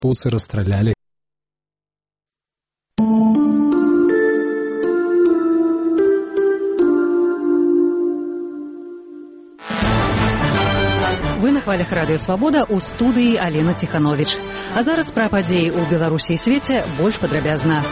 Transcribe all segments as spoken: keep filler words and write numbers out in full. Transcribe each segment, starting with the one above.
Пуцы расстраляли. Вы на хвалях Радыё Свабода, у студыі Алена Ціхановіч. А зараз пра падзеі ў Беларусі і свеце больш падрабязна.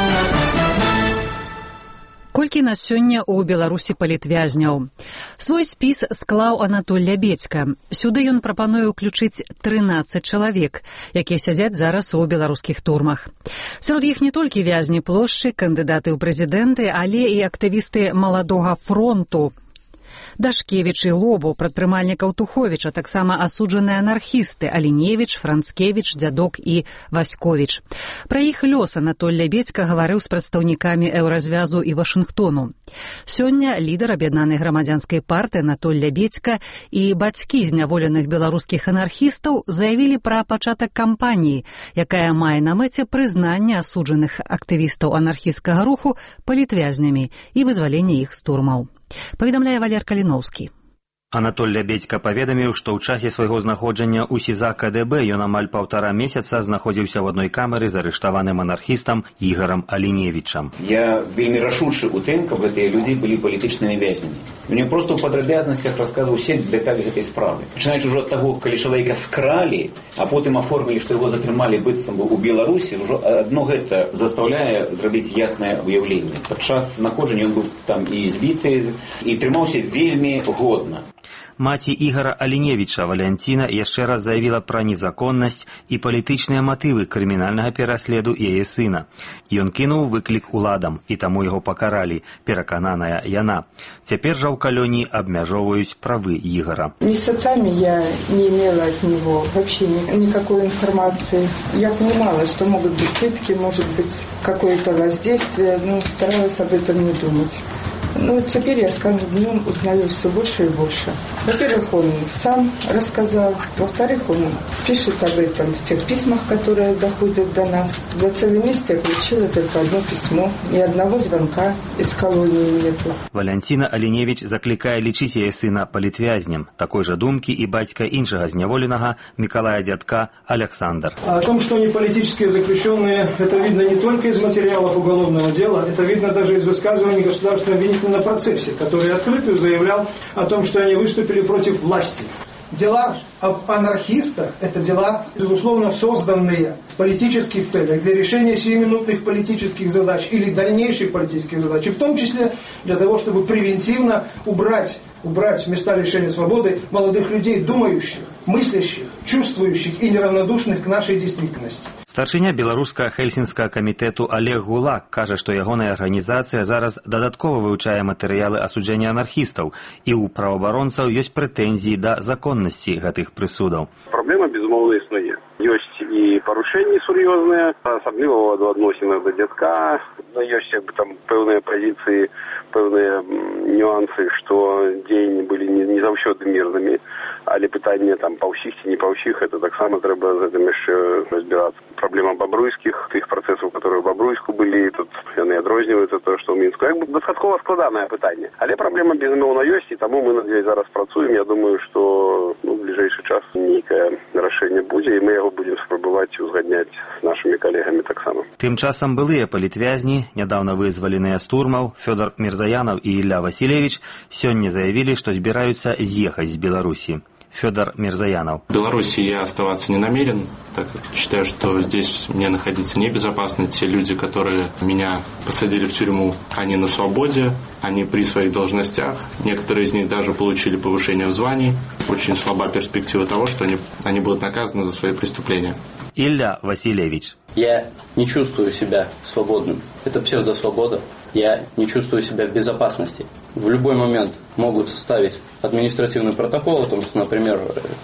Колькі на сёння ў Беларусі палітвязняў? Свой спіс склаў Анатоль Лябедзька. Сюды ён прапануе ўключыць трынаццаць чалавек, якія сядзяць зараз у беларускіх турмах. Сярод іх не толькі вязні плошчы, кандыдаты ў прэзідэнты, але і актывісты маладога фронту. Дашкевіч і Лобу, прадпрымальнікаў Туховіча, таксама асуджаныя анархісты Аліневіч, Францкевіч, Дзядок і Васьковіч. Пра іх лёс Анатоль Лябедзька гаварыў з прадстаўнікамі Еўразвязу і Вашынгтону. Сёння лідар аб'яднанай грамадзянскай партыі Анатоль Лябедзька і бацькі зняволеных беларускіх анархістаў заявілі пра пачатак кампаніі, якая мае на мэце прызнанне асуджаных актывістаў анархісцкага руху палітвязнямі і вызваленне іх з турмаў. Паведамляе Валер Каліноўскі. Анатоль Лябедзька паведаміў, што ў часе свайго знаходжання ў СІЗА КДБ ён амаль паўтара месяца знаходзіўся ў адной камеры з арыштаваным анархістам Ігорам Аліневічам. Я вельмі рашучы ў тым, каб гэтыя людзі былі палітычнымі вязнямі. Мне проста ў падрабязнасцях расказваў усе дэталі гэтай справы. Пачынаючы ўжо ад таго, калі чалавека скралі, а потым аформілі, што яго затрымалі быццам бы ў Беларусі, ўжо адно гэта застаўляе зрабіць яснае выяўленне. Падчас знаходжання ён быў там і збіты, і трымаўся вельмі годна. Маці Ігора Аліневіча Валянціна яшчэ раз заявіла пра незаконнасць і палітычныя матывы крымінальнага пераследу яе сына. Ён кінуў выклік уладам, і таму яго пакаралі, перакананая яна. Цяпер жа ў калоніі абмяжоўваюць правы Ігора. Месяцами я не имела от него вообще никакой информации. Я понимала, что могут быть пытки, может быть какое-то воздействие, но старалась об этом не думать. Ну, теперь я с каждым днем узнаю все больше и больше. Во-первых, он сам рассказал. Во-вторых, он пишет об этом в тех письмах, которые доходят до нас. За целый месяц я получила только одно письмо. Ни одного звонка из колонии нету. Валянціна Аліневіч заклікае лічыць яе сына палітвязнем. Такой же думкі і бацька іншага зняволенага Миколая Дзядка Александр. О том, что они политические заключенные, это видно не только из материалов уголовного дела, это видно даже из высказываний государственного обвинителя на процессе, который открыто заявлял о том, что они выступили против власти. Дела об анархистах – это дела, безусловно, созданные в политических целях для решения сиюминутных политических задач или дальнейших политических задач, и в том числе для того, чтобы превентивно убрать, убрать места лишения свободы молодых людей, думающих, мыслящих, чувствующих и неравнодушных к нашей действительности. Старшыня беларуска Хельсінскага камітэту Олег Гулак кажа, што ягоная арганізацыя зараз дадаткова вывучае матэрыялы асуджэння анархістаў, і ў праваабаронцаў ёсць прэтэнзіі да законнасці гэтых прысудаў. Праблема, безумоўна, існуе. Ёсць і парушэнні сур'ёзныя, асабліва ў адносінах да Дзядка, но ёсць як бы там пэўныя пазіцыі, пэўныя нюансы, што дзеянні былі не, не заўсёды мірнымі, але пытанне там па ўсіх ці не па ўсіх, это таксама трэба з гэтым яшчэ разбірацца. Проблема бабруйскіх, тых працэсаў, которые ў Бабруйску былі, тут яны адрозніваюцца то, што ў Мінску. Як бы дастаткова складанае пытанне. Але праблема безумоўна ёсць, і таму мы над ёй зараз працуем. Я думаю, што ну, в бліжэйшы час нейкае рашэнне будзе, і мы яго будзем спрабаваць узгадняць з нашымі калегамі таксама. Тым часам былыя палітвязні, нядаўна вызваленыя з турмаў, Фёдор Мирзаянов і Ілля Василевич, сёння заявілі, што збіраюцца з'ехаць з Беларусі. Фёдор Мирзаянов. В Беларуси я оставаться не намерен, так как считаю, что здесь мне находиться небезопасно. Те люди, которые меня посадили в тюрьму, они на свободе, они при своих должностях. Некоторые из них даже получили повышение в звании. Очень слаба перспектива того, что они, они будут наказаны за свои преступления. Илья Васильевич. Я не чувствую себя свободным. Это псевдосвобода. Я не чувствую себя в безопасности. В любой момент могут составить административный протокол о том, что, например,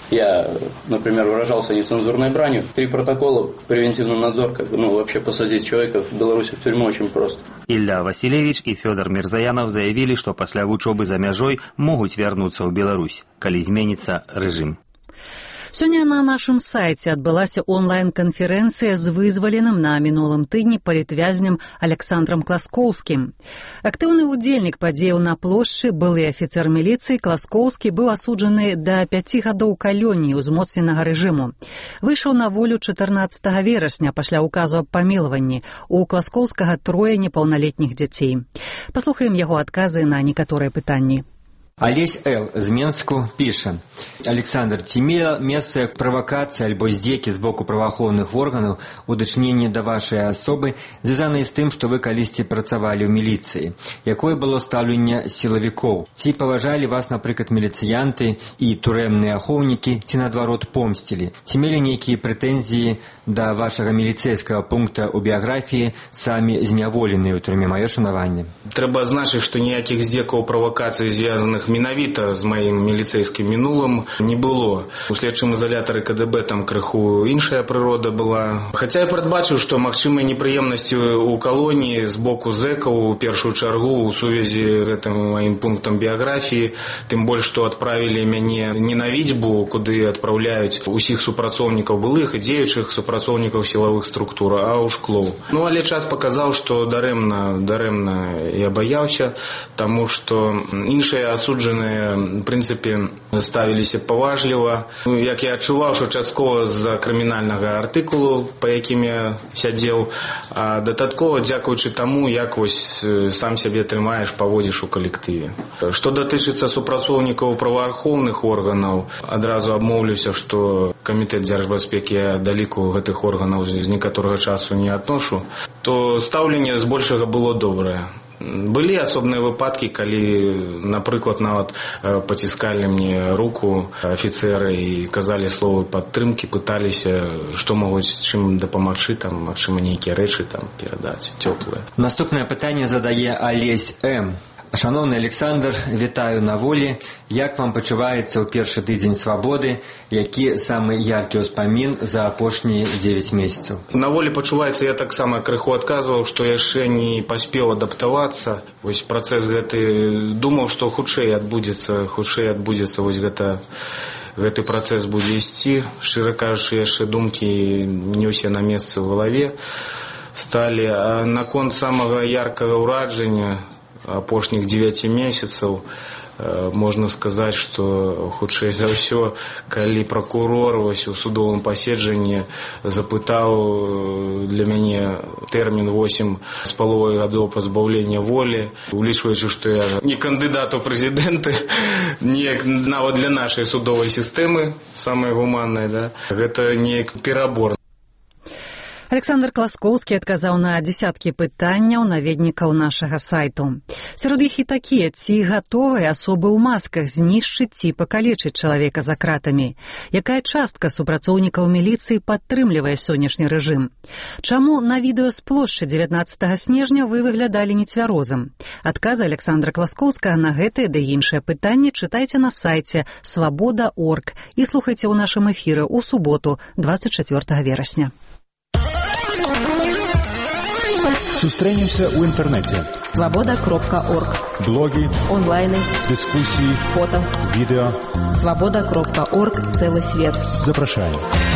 я, например, выражался нецензурной бранью. Три протокола, превентивный надзор, как бы, ну, вообще посадить человека в Беларуси в тюрьму очень просто. Илья Васильевич и Фёдор Мирзаянов заявили, что после вучобы за мяжой могут вернуться в Беларусь, коли изменится режим. Сёння на нашым сайце адбылася онлайн-канферэнцыя з вызваленым на мінулым тыдні палітвязням Александрам Класкоўскім. Актыўны ўдзельнік падзеяў на плошчы, былы афіцэр міліцыі, Класкоўскі быў асуджаны да пяці гадоў калоніі ўзмоцненага рэжыму. Выйшаў на волю чатырнаццатага верасня пасля указу аб памілаванні. У Класкоўскага трое непаўналетніх дзяцей. Паслухаем яго адказы на некаторыя пытанні. Алесь Л. з Менску піша: Александр, ці мела месца правакацыя альбо здзекі з боку праваахоўных органаў у дачыненні да вашай асобы, звязаныя з тым, што вы калісьці працавалі ў міліцыі? Якое было стаўленне сілавікоў? Ці паважалі вас, напрыклад, міліцыянты і турэмныя ахоўнікі, ці наадварот помсцілі? Ці мелі нейкія прэтэнзіі да вашага міліцэйскага пункта ў біяграфіі самі зняволеныя ў турме? Маё шанаванне. Трэба адзначыць, што ніякіх здзекаў правакацый, звязаных менавіта з маім міліцэйскім мінулым, не было. У следчым изолятары ка дэ бэ там крыху іншая прырода была. Хаця я прадбачыў, што магчымыя непрыемнасці ў калоніі з боку зэкаў у першую чаргу ў сувязі з гэтым маім пунктам біяграфіі, тым больш, што адправілі мяне не на віцьбу, куды адпраўляюць усіх супрацоўнікаў былых і дзеючых супрацоўнікаў сілавых структур, а ў шклоў. Ну, але час паказаў, што дарэмна, дарэмна я баяўся, таму што іншыя асуджаныя в прынцыпе ставіліся паважліва. Ну, як я адчуваў, што часткова з-за крымінальнага артыкулу, па якім я сядзеў, а дадаткова дзякуючы таму, як вось сам сябе трымаеш, паводзіш у калектыве. Што датычыцца супрацоўнікаў праваахоўных органаў, адразу абмоўлюся, што камітэт дзяржбяспекі я да ліку гэтых органаў з некаторага часу не адношу, то стаўленне збольшага было добрае. Былі асобныя выпадкі, калі, напрыклад, нават паціскалі мне руку афіцэры і казалі словы падтрымкі, пыталіся, што могуць чым дапамагчы, там, магчыма, нейкія рэчы там перадаць, цёплыя. Наступнае пытанне задае Алесь М. Шановны Александр, вітаю на волі. Як вам пачуваецца ў першы тыдзень свабоды? Які самы яркі ўспамін за апошнія дзевяць месяцаў? На волі пачуваецца, я таксама крыху адказваў, што яшчэ не паспеў адаптавацца. Вось працэс гэты, думаў, што хутчэй адбудзецца, хутчэй адбудзецца вось гэта... Гэты працэс будзе ісці. Шчыра кажучы, яшчэ думкі не ўсе на месцы ў галаве сталі. А наконт самага яркага ўраджання апошніх дзевяці месяцаў можна сказаць, што хутчэй за ўсё, калі пракурор вось у судовым паседжанні запытаў для мяне тэрмін восем з паловай гадоў пазбаўлення волі, улічваючы, што я не кандыдат у прэзідэнты, неяк нават для нашай судовай сістэмы, самай гуманнай, да? Гэта неяк перабор. Александр Класкоўскі адказаў на дзесяткі пытанняў наведнікаў нашага сайту. Сярод іх і такія: ці гатовыя асобы ў масках знішчыць ці пакалечыць чалавека за кратамі? Якая частка супрацоўнікаў міліцыі падтрымлівае сённяшні рэжым? Чаму на відэо з плошчы дзевятнаццатага снежня вы выглядалі нецвярозам? Адказы Александра Класкоўскага на гэтыя ды іншыя пытанні чытайце на сайце свабода точка орг і слухайце ў нашым эфіры ў суботу, двадцать чацвёртага верасня. Сустрэнемся ў інтэрнэце. свабода кропка орг. Блогі, онлайны, дыскусіі, фота, відэа. свабода кропка орг. Цэлы свет. Запрашаем.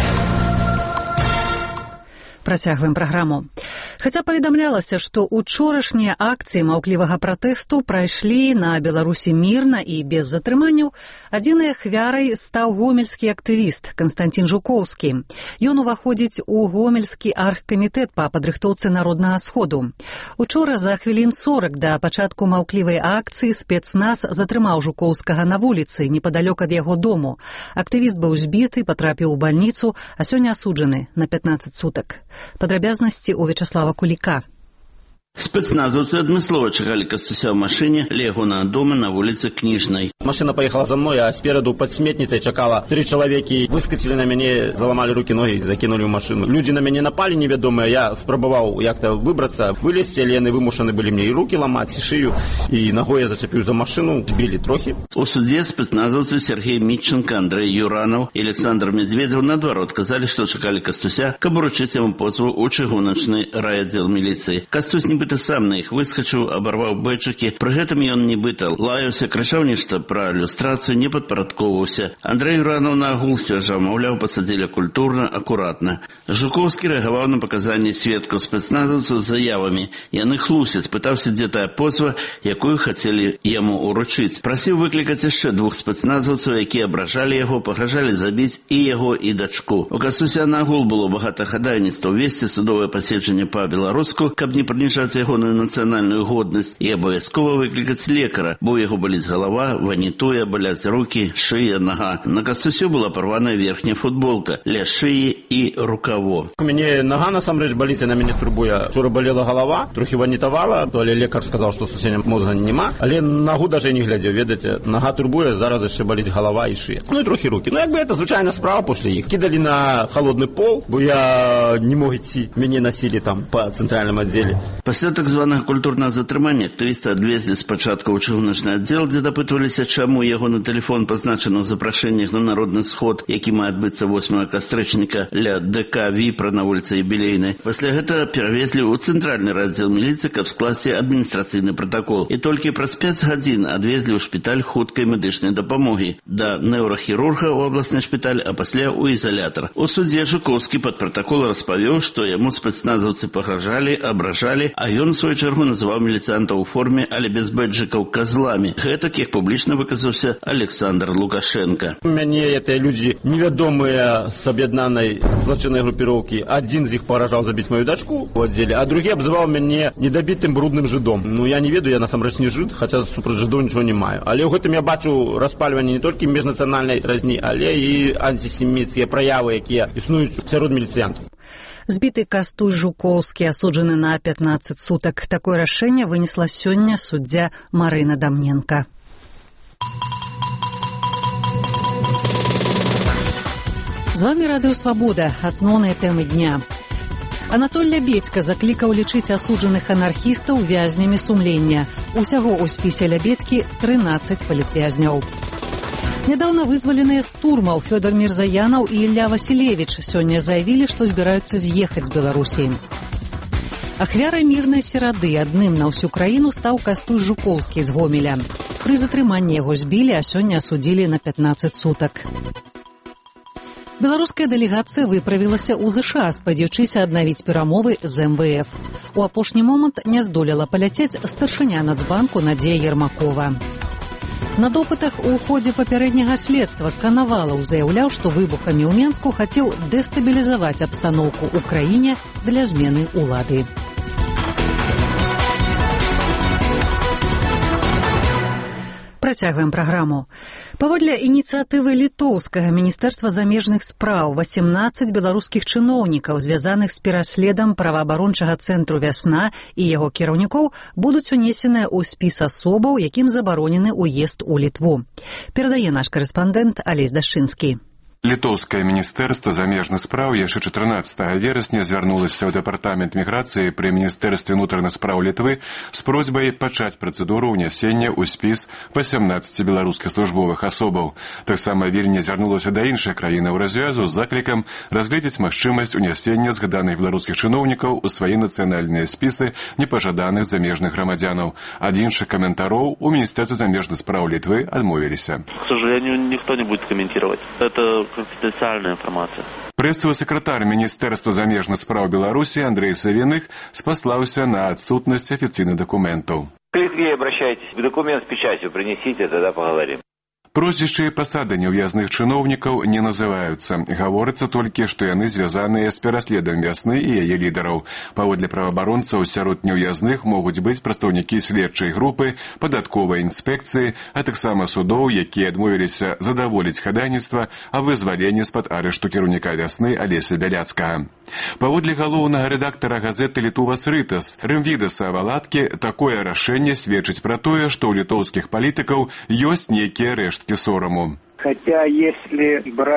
Працягваем праграму. Хаця паведамлялася, што учорашнія акцыі маўклівага пратэсту прайшлі на Беларусі мірна і без затрыманняў, адзінай ахвярай стаў гомельскі актывіст Канстантин Жукоўскі. Ён уваходзіць у гомельскі аргкамітэт па падрыхтоўцы народнага сходу. Учора за хвілін сорак да пачатку маўклівай акцыі спецназ затрымаў Жукоўскага на вуліцы непадалёк ад яго дому. Актывіст быў збіты, патрапіў у бальніцу, а сёння асуджаны на пятнаццаць сутак. Падрабязнасці у Вячаслава Куліка. Спецназовцы адмыслова чакалі Кастуся ў машыне ля ягонага дома на вуліцы Кніжнай. Машина поехала за мной, а спереду под сметницей чакала три человеки. Выскочили на мяне, заломали руки-ноги, закинули в машину. Люди на мяне напали неведомые, я спробовал як-то выбраться. Вылезти, але яны вымушаны были мне и руки ломать, и шею, и ногой я зачепил за машину, сбили трохи. У суде спецназовцы Сергей Митченко, Андрей Юранов и Александр Медведев наадварот казали, что чакали Кастуся, каб уручыць яму позву у чыгуначны райаддзел милиции. Кастусь не нібыта сам на іх выскачыў, абарваў бэджыкі. Пры гэтым ён нібыта лаяўся, крычаў нешта пра люстрацыю, не падпарадковаўся. Андрэй Уранаў на агул сцвярджаў, маўляў, пасадзілі культурна, акуратна. Жукоўскі рэагаваў на паказанні сведкаў спецназаўцаў з заявамі. Яны хлусяць, пытаўся, дзе тая позва, якую хацелі яму ўручыць. Прасіў выклікаць яшчэ двух спецназаўцаў, якія абражалі яго, пагражалі забіць і яго, і дачку. У Кастуся на агул было багата хадайніцтваў весці судовае паседжанне па-беларуску, каб не прыніжаць ягоную нацыянальную годнасць, і абавязкова выклікаць лекара, бо ў яго баліць галава, ванітуе, баляць рукі, шыя, нага. На Кастусю была парваная верхняя футболка ля шыі і рукаво. У мяне нага насамрэч баліць, на мяне турбуе. Вчора балела галава, трохі ванітавала, але лекар сказаў, што сусення мозга няма, але нагу даже не глядзеў, ведаце, нага турбуе, зараз яшчэ баліць галава і шыя. Ну і трохі рукі. Ну якби это звычайна справа пасля іх. Кідалі на холодны пол, бо я не мог ісці, мяне насілі там па цэнтральным аддзеле. Пасля так званага культурнага затрымання актывісты адвезлі спачатку ў чыгуначны аддзел, дзе дапытваліся, чаму ягоны тэлефон пазначаны ў запрашэннях на народны сход, які мае адбыцца восьмага кастрычніка ля ДК Віпра на вуліцы Юбілейнай. Пасля гэта перавезлі ў цэнтральны аддзел міліцыі, каб скласці адміністрацыйны пратакол. І толькі праз пяць гадзін адвезлі ў шпіталь хуткай медычнай дапамогі, да неўрахірурга ў абласны шпіталь, а пасля ў изолятор. У судзе Жукоўскі пад пратакол распавёў, што яму спецназаўцы пагражалі, абражалі, а ён у сваю чаргу называў міліцыянтаў у форме, але без бэджыкаў, казламі. Гэтак, як публічна выказаўся Александр Лукашенко. Мяне гэтыя людзі невядомыя з аб'яднанай злачыннай групіроўкі. Адзін з іх пагражаў забіць маю дачку ў аддзеле, а другі абзываў мяне недабітым брудным жыдом. Ну я не ведаю, я насамрэч не жыд, хаця супраць жыдоў нічого не маю. Але ў гэтым я бачу распальванне не толькі міжнацыянальнай разні, але і антисеміцкія праявы, якія існуюць сярод міліцыянтаў. Збіты Кастусь Жукоўскі асуджаны на пятнадцать сутак. Такое рашэнне вынесла сёння суддзя Марына Дамненка. З вами Радыё Свабода. Асноўныя тэмы дня. Анатоль Лябедзька заклікаў лічыць асуджаных анархістаў вязнямі сумлення. Усяго ў спісе Лябедзькі трынаццаць палітвязняў. Нядаўна вызваленыя з турмаў Фёдор Мірзаянаў і Ілля Васілевіч сёння заявілі, што збіраюцца з'ехаць з Беларусі. Ахвярай мірнай серады адным на ўсю краіну стаў Кастусь Жукоўскі з Гомеля. Пры затрыманні яго збілі, а сёння асудзілі на пятнадцать сутак. Беларуская дэлегацыя выправілася ў ЗША, спадзяючыся аднавіць перамовы з эм вэ эф. У апошні момант не здолела паляцець старшыня Нацбанку Надзея Ермакова. На допытах у ходзе папярэдняга следства Канавалаў заяўляў, што выбухамі ў Менску хацеў дэстабілізаваць абстаноўку ў краіне для змены ўлады. Працягваем праграму. Паводле ініцыятывы літоўскага міністэрства замежных спраў восемнадцаць беларускіх чыноўнікаў, звязаных з пераследам праваабарончага цэнтру «Вясна» і яго кіраўнікоў, будуць унесеныя ў спіс асобаў, якім забаронены ўезд у Літву. Перадае наш карэспандэнт Алесь Дашчынскі. Літоўскае міністэрства замежных спраў яшчэ чатырнаццатага верасня звярнулася ў дэпартамент міграцыі пры міністэрстве ўнутраных спраў Літвы з просьбай пачаць працэдуру ўнясення ў спіс восемнадцаці беларускіх службовых асобаў. Таксама Вільня звярнулася да іншых краінаў развязу з заклікам разгледзець магчымасць унясення згаданых беларускіх чыноўнікаў у свае нацыянальныя спісы непажаданых замежных грамадзянаў. Ад іншых каментароў у міністэрстве замежных спраў Літвы адмовіліся. К сожалению, никто не будет комментировать. Это конфиденциальная информация. Прэсавы сакратар Міністэрства замежных спраў Беларусі Андрей Савіных спаслаўся на адсутнасць афіцыйных дакументаў. К Литве обращайтесь, документ с печатью принесите, тогда поговорим. Прозвішчы і пасады няўязных чыноўнікаў не называюцца. Гаворыцца толькі, што яны звязаныя з пераследам «Вясны» і яе лідараў. Паводле праваабаронцаў, сярод няўязных могуць быць прадстаўнікі следчай групы, падатковай інспекцыі, а таксама судоў, якія адмовіліся задаволіць хадайніцтва о вызваленні з-пад арышту кіраўніка «Вясны» Алеся Бяляцкага. Паводле галоўнага рэдактара газеты «Літувас Рытас» Рымвідаса Валаткі, такое рашэнне сведчыць пра тое, што ў літоўскіх палітыкаў ёсць нейкія рэшткі сорому. Хотя, если брать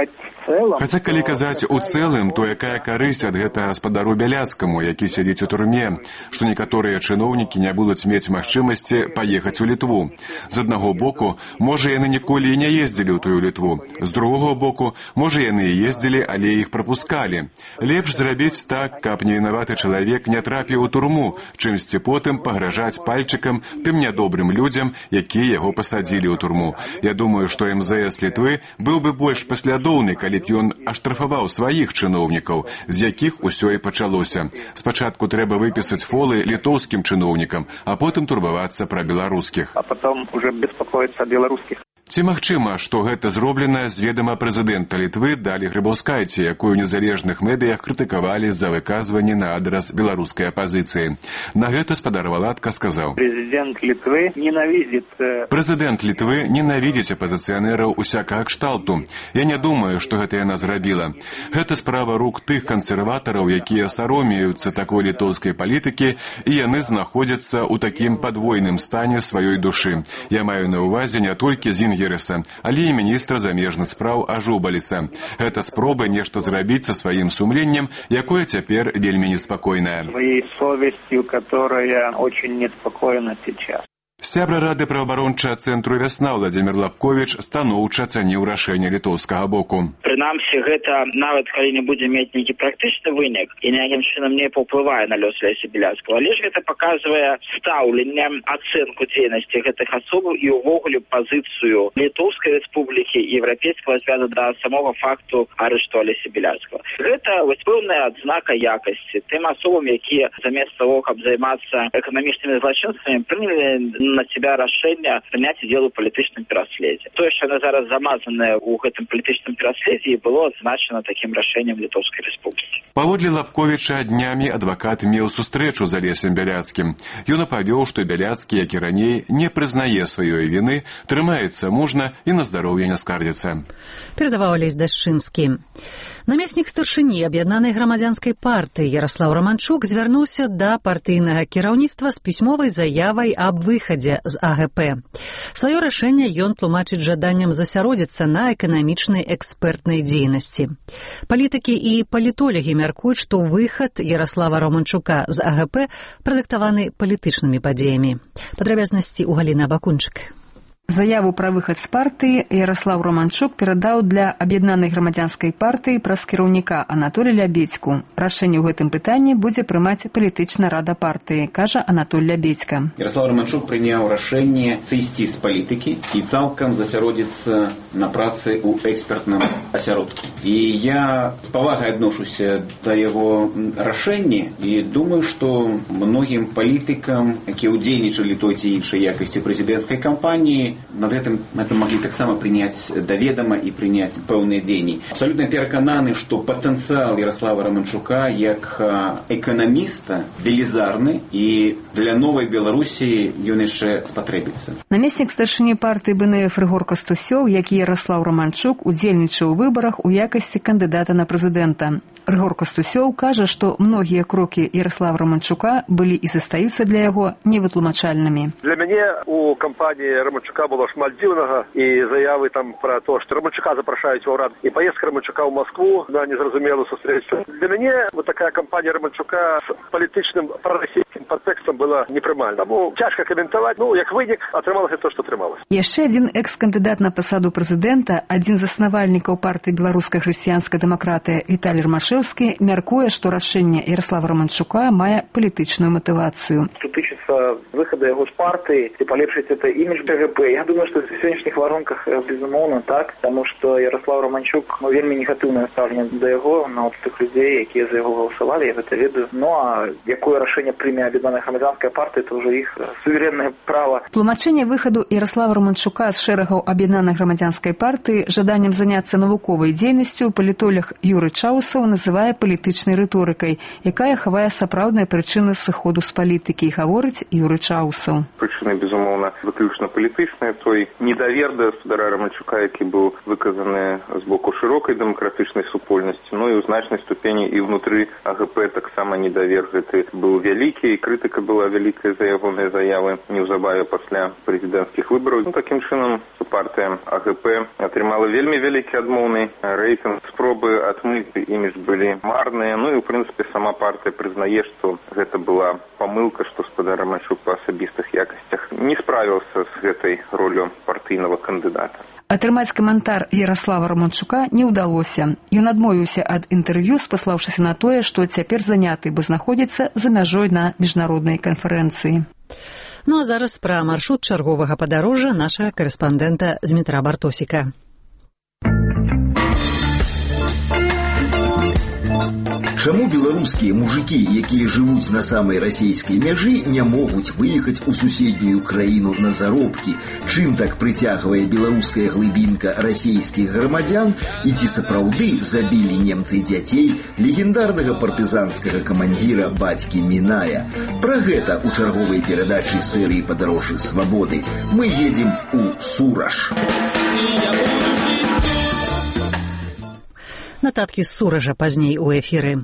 Хаця, калі казаць у цэлым, то якая карысць ад гэтага гаспадару Бяляцкаму, які сядзіць у турме, што некаторыя чыноўнікі не будуць мець магчымасці паехаць у Літву. З аднаго боку, можа, яны ніколі і не ездзілі ў тую Літву. З другого боку, можа, яны і ездзілі, але іх прапускалі. Лепш зрабіць так, каб невінаваты чалавек не трапіў у турму, чымсьці потым пагражаць пальчыкам тым нядобрым людзям, якія яго пасадзілі ў турму. Я думаю, што эм зэ эс Літвы быў бы больш паслядоўны, калі б ён аштрафаваў сваіх чыноўнікаў, з якіх усё і пачалося. Спачатку трэба выпісаць фолы літоўскім чыноўнікам, а потым турбавацца пра беларускіх. А потом уже беспокоиться о белорусских. Ці магчыма, што гэта зроблена з ведама прэзідэнта Літвы Далі Грыбаўскайце, якую ў незалежных медыях крытыкавалі за выказванне на адрас беларускай апазіцыі. На гэта спадар Валатка сказаў: Президент Литвы ненавидит... Прэзідэнт Літвы ненавідзіць апазіцыянераў усякага кшталту. Я не думаю, што гэта яна зрабіла. Гэта справа рук тых кансерватараў, якія саромеюцца такой літоўскай палітыкі, і яны знаходзяцца ў такім падвойным стане сваёй душы. Я маю на ўвазе не толькі Зінгереса, але і міністра замежных спраў Ажубаліса. Гэта спроба нешта зрабіць са сваім сумленнем, якое цяпер вельмі неспакойнае. Своей совестью, которая очень неспокойна сейчас. Сябра рады праваабарончага цэнтру «Вясна» Владзімір Лапковіч станоўча ацаніў рашэнне літоўскага боку. Прынамсі, гэта, нават калі не будзе мець нейкі практычны вынік і ніякім чынам не паўплывае на лёс Алеся Бяляцкага, але ж гэта паказвае стаўленне, ацэнку дзейнасці гэтых асобаў і ўвогуле пазіцыю Літоўскай рэспублікі і еўрапейскага звязу да самога факту арышту Алеся Бяляцкага. Гэта вось пэўная адзнака якасці тым асобам, якія замест таго, каб займацца эканамічнымі злачынствамі, прынялі на себя рашэнне прыняць удзел у палітычным пераследзе. Тое, што яны зараз замазаныя ў гэтым палітычным пераследзе, было адзначана такім рашэннем Літоўскай рэспублікі. Паводле Лапковіча, днямі адвакат меў сустрэчу з Алесем Бяляцкім. Ён апавёў, што Бяляцкі, як і раней, не прызнае сваёй віны, трымаецца мужна і на здароўе не скардзіцца. Перадаваў Алесь Дашчынскі. Намеснік старшыні аб'яднанай грамадзянскай партыі Яраслаў Раманчук звярнуўся да партыйнага кіраўніцтва з пісьмовай заявай аб выхадзе з а гэ пэ. Сваё рашэнне ён тлумачыць жаданнем засяродзіцца на эканамічнай экспертнай дзейнасці. Палітыкі і палітолагі мяркуюць, што выхад Яраслава Раманчука з а гэ пэ прадыктаваны палітычнымі падзеямі. Падрабязнасці ў Галіны Абакунчык. Заяву пра выхад з партыі Яраслаў Романчук перадаў для аб'яднанай грамадзянскай партыі праз кіраўніка Анатолія Лябедзьку. Рашэнне ў гэтым пытанні будзе прымаць палітычная рада партыі, кажа Анатоль Лябедзька. Яраслаў Романчук прыняў рашэнне сысці з палітыкі і цалкам засяродзіцца на працы ў экспертным асяродку. І я з павагай адношуся да яго рашэння і думаю, што многім палітыкам, якія ўдзельнічалі той ці іншай якасці прэзідэнцкай кампаніі, над гэтым мы маглі таксама прыняць даведама і прыняць пэўныя дзеянні. Абсалютна перакананы, што патэнцыял Яраслава Романчука як эканаміста велізарны і для новай Беларусі ён яшчэ спатрэбіцца. Намеснік старшыні партыі бэ эн эф Рыгор Кастусёў, як і Яраслаў Романчук, удзельнічаў у выбарах у якасці кандыдата на прэзідэнта. Рыгор Кастусёў кажа, што многія крокі Яраслава Романчука былі і застаюцца для яго невытлумачальнымі. Для мяне у кампаніі Романчука было шмат дзіўнага і заявы там пра то, што Романчука запрашаюць ва ўрад і паездка Романчука ў Маскву на незразумелую сустрэчу. Для мяне вот такая кампанія Романчука з палітычным прарасійскім падтэкстам была непрымальна. Таму цяжка каментаваць, ну як вынік атрымалася то, што атрымалася. Яшчэ адзін экс-кандыдат на пасаду прэзідэнта, адзін з заснавальнікаў партыі беларуская хрысціянская дэмакратыя Віталій Рамашэўскі мяркуе, што рашэнне Яраслава Романчука мае палітычную матывацыю. Тычыцца выхада яго з партыі і палепшыць это імідж бэ гэ пэ. Я думаю, што в сённяшніх варунках безумоўна так, таму што Яраслав Романчук ну, вельмі негатыўнае стаўленне да яго, на тых людзей, якія за яго галасавалі, я гэта ведаю. Ну а якое рашэнне прыме аб'яднаная грамадзянская партыя, это ўжо іх суверэннае права. Тлумачэнне выхаду Яраслава Романчука з шэрагаў аб'яднанай грамадзянскай партыі жаданнем заняцца навуковай дзейнасцю палітолог Юры Чаусаў называе палітычнай рыторыкай, якая хавае сапраўдныя прычыны сыходу з палітыкі і гаворыць тлумачыць Юрый Чаусаў. Прычыны, безумоўна, выключна палітычныя. Той недавер да гаспадара Романчука, які быў выказаны з боку шырокай дэмакратычнай супольнасці, ну і ў значнай ступені і ўнутры АГП таксама недавер гэты быў вялікі, і крытыка была вялікая за ягоныя заявы неўзабаве пасля прэзідэнцкіх выбараў. Ну, такім чынам, партыя АГП атрымала вельмі вялікі адмоўны рэйтынг. Спробы адмыць імідж былі марныя. Ну і, ў прынцыпе, сама партыя прызнае, што гэта была памылка, што гаспадар Романчук па асабістых якасцях не справіўся з гэтай роллю партыйнага кандыдата. Атрымаць каментар Ярослава Романчука не ўдалося. Ён адмовіўся ад інтэрв'ю, спаслаўшыся на тое, што цяпер заняты, бо знаходзіцца за мяжой на міжнароднай канферэнцыі. Ну а зараз пра маршрут чарговага падарожжа нашага карэспандэнта Змітра Бартосіка. Чаму беларускія мужыкі, якія жывуць на самай расійскай мяжы, не могуць выехаць у суседнюю краіну на заробкі? Чым так прыцягвае беларуская глыбінка расійскіх грамадзян? І ці сапраўды забілі немцы дзяцей легендарнага партызанскага камандзіра бацькі Міная? Пра гэта ў чарговай перадачы серыі «Падарожжы свабоды» мы едзем у Сураж. Нататкі з Суража пазней у эфіры.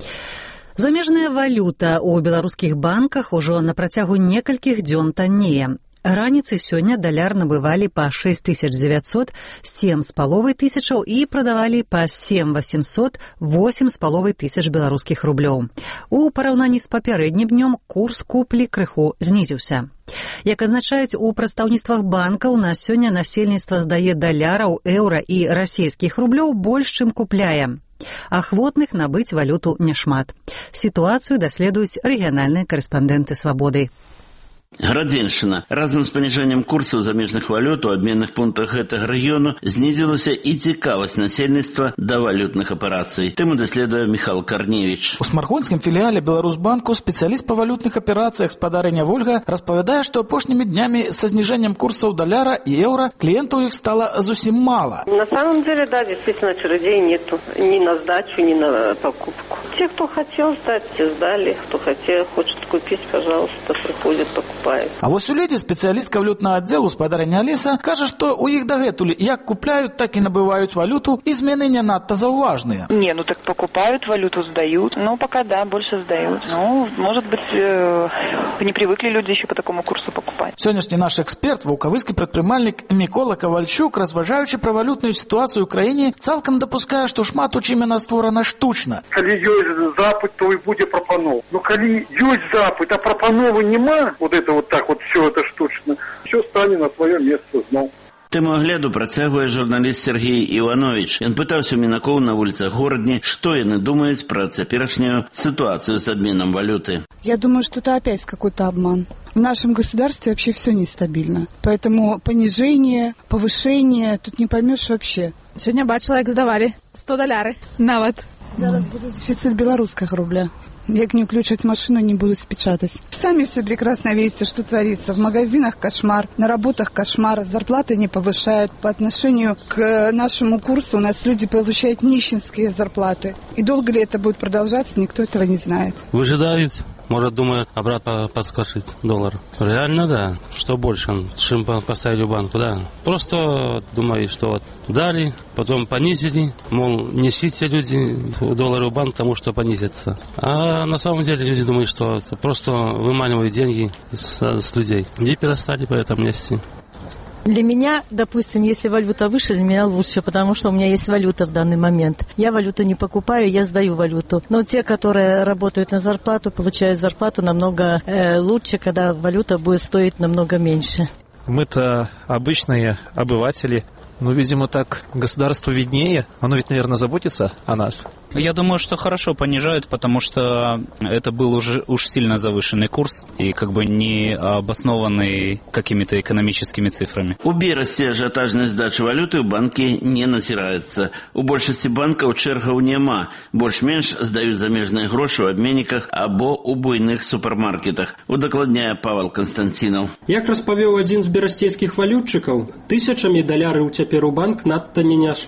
Замежная валюта ў беларускіх банках ужо на працягу некалькіх дзён таннее. Раніцай сёння даляр набывалі па шэсць тысяч дзевяцьсот сем з паловай тысячаў і прадавалі па сем васемсот восемь з паловай тысяч беларускіх рублёў. У параўнанні з папярэднім днём курс куплі крыху знізіўся. Як азначаюць у прадстаўніцтвах банкаў, на сёння насельніцтва здае даляраў, еўра і расійскіх рублёў больш, чым купляе. Ахвотных набыць валюту няшмат. Сітуацыю даследуюць рэгіянальныя карэспандэнты «Свабоды». Градзеншчына. Разам з паніжэннем курсаў замежных валют у абменных пунктах гэтага рэгіёну знізілася і цікавасць насельніцтва да валютных аперацый. Тэму даследуе Міхал Карневіч. У смаргонскім філіяле Беларусбанку спецыяліст па валютных аперацыях спадарыня Вольга распавядае, што апошнімі днямі са зніжэннем курсаў даляра і еўра кліентаў іх стала зусім мала. На самом деле, да, действительно, очередей нету ни на сдачу, ни на покупку. Те, кто хотел сдать, те сдали. Кто хотел, хочет купить, пожалуйста, приходит, покупает. А вось у ледзі спецыялістка валютнага аддзелу спадарыня Аліса кажа, што у іх дагэтуль як купляюць, так і набываюць валюту, і змены не надта заўважныя. Не, ну так покупают валюту, сдают. Ну, пока да, больше сдают. Ну, может быть, э, не привыкли люди еще по такому курсу покупать. Сённяшні наш эксперт, ваўкавыскі прадпрымальнік Мікола Кавальчук, разважаючы пра валютную сітуацыю ў краіне, цалкам дапускае, што шмат у чым яна створана штучна. Калі ёсць запыт, то і будзе прапанова. Ну, калі ёсць запыт, а прапановы нема, вот это вот так вот все это штучно, все стане на свое место зноў. Тэму агляду працягвае журналіст Сергей Іванович. Ён пытаўся мінакоў на вуліцах горадні, што яны думаюць пра цяперашнюю ситуацию с обменом валюты. Я думаю, что это опять какой-то обман. В нашем государстве вообще все нестабильно. Поэтому понижение, повышение, тут не поймешь вообще. Сегодня бачила, як здавали сто доляры нават. Зараз будет дефицит белорусского рубля. Як не включать машину, не будут спечатать. Сами все прекрасно видите, что творится. В магазинах кошмар, на работах кошмар, зарплаты не повышают. По отношению к нашему курсу у нас люди получают нищенские зарплаты. И долго ли это будет продолжаться, никто этого не знает. Выжидают. Может, думают обратно подскочить доллар. Реально, да. Что больше, чем поставили в банку, да. Просто думаю, что вот дали, потом понизили. Мол, несите люди доллары в банк, потому что понизится. А на самом деле люди думают, что это просто выманивают деньги с, с людей. И перестали по этому нести. Для меня, допустим, если валюта выше, для меня лучше, потому что у меня есть валюта в данный момент. Я валюту не покупаю, я сдаю валюту. Но те, которые работают на зарплату, получают зарплату намного э, лучше, когда валюта будет стоить намного меньше. Мы-то обычные обыватели. Ну, видимо, так государству виднее. Оно ведь, наверное, заботится о нас. Я думаю, что хорошо понижают, потому что это был уже уж сильно завышенный курс и как бы не обоснованный какими-то экономическими цифрами. У берасці ажиотажной сдачи валюты в банке не назирается. У большасці банкаў чэргаў няма. Больш-менш здаюць замежныя грошы ў абменніках або ў буйных супермаркетах. Удакладняе Павел Константинов. Як распавёў адзін з берасцейскіх валютчыкаў, тысячамі даляраў цяпер у банк надта не нясуць.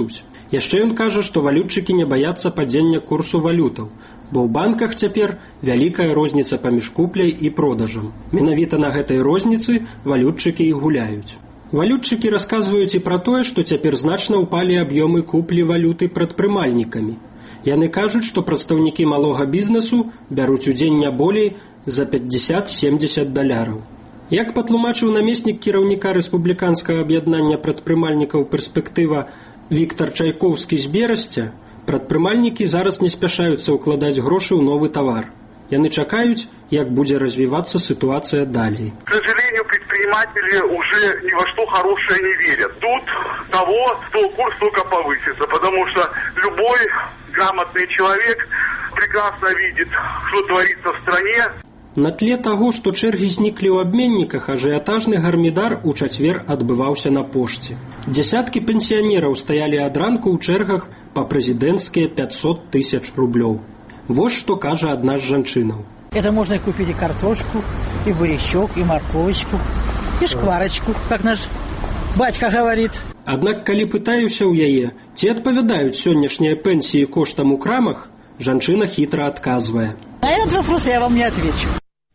Яшчэ ён кажа, што валютчыкі не баяцца падзення курсу валютаў, бо ў банках цяпер вялікая розніца паміж купляй і продажам. Менавіта на гэтай розніцы валютчыкі і гуляюць. Валютчыкі расказваюць і пра тое, што цяпер значна ўпалі аб'ёмы куплі валюты прадпрымальнікамі. Яны кажуць, што прадстаўнікі малога бізнесу бяруць удзень не болей за пятьдесят-семьдесят даляраў. Як патлумачыў намеснік кіраўніка рэспубліканскага аб'яднання прадпрымальнікаў «Перспектыва» Віктор Чайкоўскі з Берасця, прадпрымальнікі зараз не спяшаюцца ўкладаць грошы ў новы тавар. Яны чакаюць, як будзе развівацца ситуация далее. К сожалению, предприниматели уже ни во что хорошее не верят. Тут того, что курс только повысится, потому что любой грамотный человек прекрасно видит, что творится в стране. На тле таго, што чэргі зніклі ў абменніках, ажыятажны гармідар у чацвер адбываўся на пошце. Дзясяткі пенсіянераў стаялі ад ранку ў чэргах па прэзідэнцкія пятьсот тысяч рублёў. Вот что кажа одна из жанчынаў. Это можно купить и картошку, и бурячок, и морковочку, и шкварочку, как наш батька говорит. Аднак, калі пытаюся ў яе, ці адпавядаюць сённяшнія пенсіі коштам у крамах, жанчына хитро адказвае. На этот вопрос я вам не отвечу.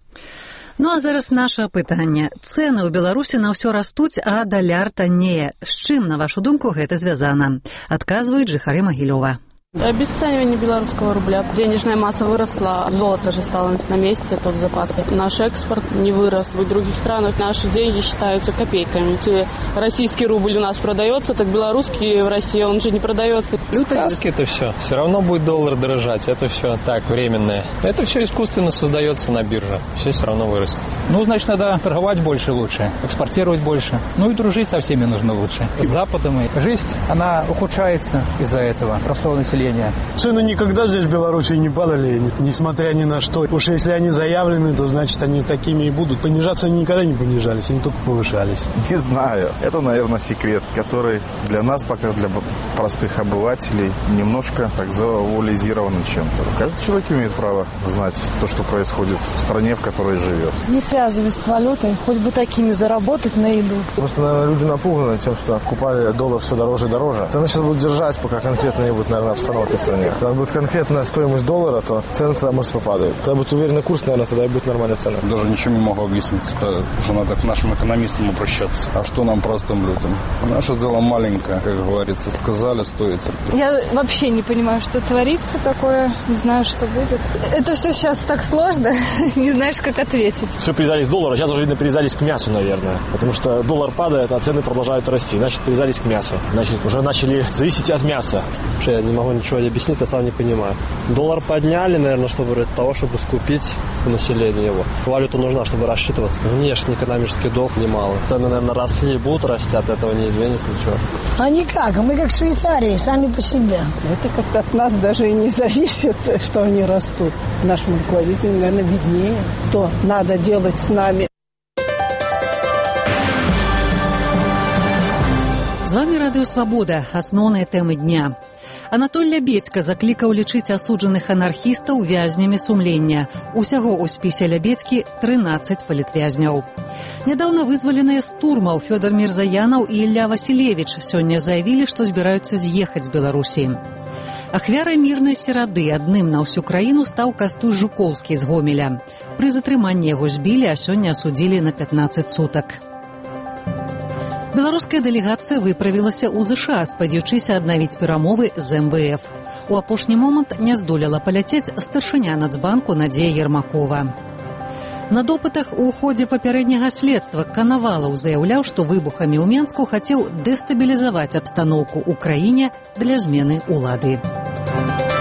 Ну а зараз наше пытанне. Цэны ў Беларусі на ўсё растуць, а даляр таннее. З чым, на вашу думку, гэта звязана? Адказваюць жыхары Магілёва. Обесценивание белорусского рубля. Денежная масса выросла, золото же стало на месте, тот запас. Наш экспорт не вырос. В других странах наши деньги считаются копейками. Если российский рубль у нас продается, так белорусский в России он же не продается. Сказки это все. Все равно будет доллар дорожать. Это все так, временное. Это все искусственно создается на бирже. Все все равно вырастет. Ну, значит, надо торговать больше лучше, экспортировать больше. Ну и дружить со всеми нужно лучше. С Западом жизнь, она ухудшается из-за этого. Простого населения. Цены никогда здесь в Беларуси не падали, несмотря ни на что. Уж если они заявлены, то значит они такими и будут. Понижаться они никогда не понижались, они только повышались. Не знаю. Это, наверное, секрет, который для нас, пока для простых обывателей, немножко так завуализирован чем-то. Каждый человек имеет право знать то, что происходит в стране, в которой живет. Не связываюсь с валютой, хоть бы такими заработать на еду. Просто, наверное, люди напуганы тем, что купали доллар все дороже и дороже. Это сейчас будут держать, пока конкретно не будет, наверное, обстановка в стране. Когда будет конкретная стоимость доллара, то цены тогда, может, попадают. Когда будет уверенный курс, наверное, тогда и будет нормальная цена. Даже ничего не могу объяснить. Это уже надо к нашим экономистам обращаться. А что нам, простым людям? Наше дело маленькое, как говорится. Сказали, стоит терпеть. Я вообще не понимаю, что творится такое. Не знаю, что будет. Это все сейчас так сложно. Не знаешь, как ответить. Все привязались к доллару. Сейчас уже, видно, привязались к мясу, наверное. Потому что доллар падает, а цены продолжают расти. Значит, привязались к мясу. Значит, уже начали зависеть от мяса. Вообще, я не могу ничего объяснить, я сам не понимаю. Доллар подняли, наверное, чтобы для того, чтобы скупить население его. Валюта нужна, чтобы рассчитываться. Внешний экономический долг немало. Цены, наверное, росли и будут расти, от этого не изменится ничего. А никак, мы как Швейцарии, сами по себе. Это как-то от нас даже и не зависит, что они растут. Нашим руководителям, наверное, виднее, что надо делать с нами. З вами Радыё Свабода. Асноўныя тэмы дня. Анатоль Лябедзька заклікаў лічыць асуджаных анархістаў вязнямі сумлення. Усяго ў спісе Лябедзькі трынаццаць палітвязняў. Нядаўна вызваленыя з турмаў Фёдор Мірзаянаў і Ілля Васілевіч сёння заявілі, што збіраюцца з'ехаць з Беларусі. Ахвярай мірнай серады адным на ўсю краіну стаў Кастусь Жукоўскі з Гомеля. Пры затрыманні яго збілі, а сёння асудзілі на пятнаццаць сутак. Беларуская дэлегацыя выправілася ў ЗША, спадзяючыся аднавіць перамовы з эм вэ эф. У апошні момант не здолела паляцець старшыня Нацбанку Надзея Ермакова. На допытах у ходзе папярэдняга следства Канавалаў заяўляў, што выбухамі ў Менску хацеў дэстабілізаваць абстаноўку ў краіне для змены ўлады.